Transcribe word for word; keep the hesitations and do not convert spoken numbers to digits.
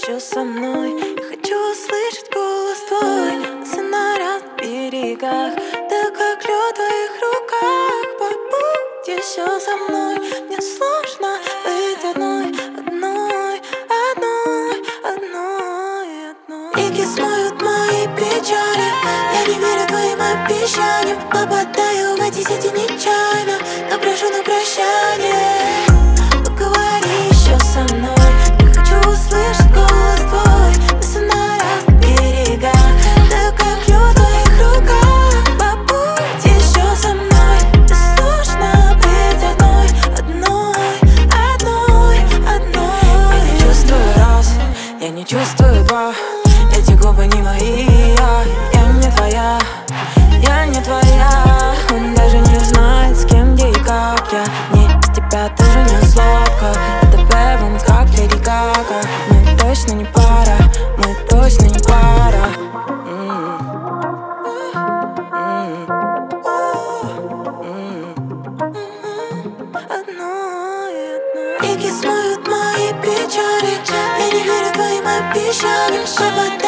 еще со мной. Я хочу услышать голос твой, носы на разных берегах, да как лед в твоих руках. Побудь еще со мной, мне сложно быть одной, одной, одной, одной, одной. Реки смоют мои печали, я не верю твоим обещаниям. Попадаю в эти сети нечаянно, но прошу на прощание. Поговори еще со мной, я хочу услышать голос твой, носы на разных берегах, да как лед в твоих руках. Побудь еще со мной, мне сложно быть одной, одной, одной, одной. Я не чувствую раз, я не чувствую два, эти губы не мои, я, я не твоя, я не твоя. Он даже не знает, с кем, где и как я. Мне без тебя тоже не сладко. Это Бэбом, как Леди Гага. Мы точно не пара, мы точно не пара. М-м. М-м. М-м. Одной, одной. Реки смоют мои печали, я не верю твоим обещаниям.